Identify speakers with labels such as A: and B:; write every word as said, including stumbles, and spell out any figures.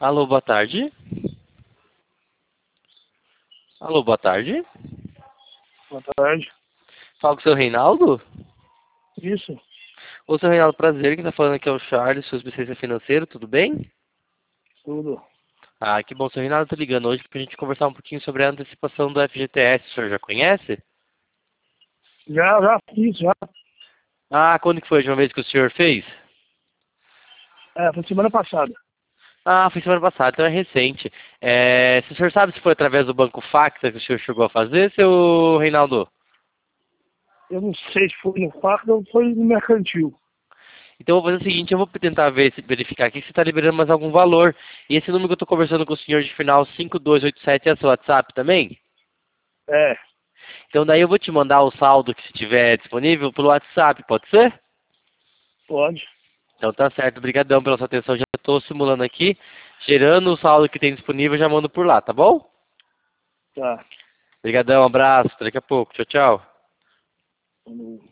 A: Alô, boa tarde. Alô, boa tarde.
B: Boa tarde.
A: Fala com o seu Reinaldo?
B: Isso,
A: Ô, seu Reinaldo, prazer. Quem tá falando aqui é o Charles, seu especialista financeiro, tudo bem?
B: tudo.
A: Ah, que bom, seu Reinaldo tá ligando hoje pra gente conversar um pouquinho sobre a antecipação do F G T S. O senhor já conhece?
B: Já, já fiz, já.
A: Ah, quando que foi a última vez que o senhor fez?
B: É, foi semana passada.
A: Ah, foi semana passada, então é recente. É, se o senhor sabe se foi através do Banco Facta que o senhor chegou a fazer, seu Reinaldo?
B: Eu não sei se foi no parque ou foi no mercantil.
A: Então eu vou fazer o seguinte, eu vou tentar ver, se- verificar aqui se está liberando mais algum valor. E esse número que eu estou conversando com o senhor de final cinco dois oito sete é seu WhatsApp também?
B: É,
A: Então daí eu vou te mandar o saldo que se tiver disponível pelo WhatsApp, pode ser?
B: pode.
A: Então tá certo, obrigadão pela sua atenção, já estou simulando aqui, gerando o saldo que tem disponível, já mando por lá, tá bom?
B: Tá.
A: Obrigadão, abraço, até daqui a pouco, tchau, tchau.
B: Vamos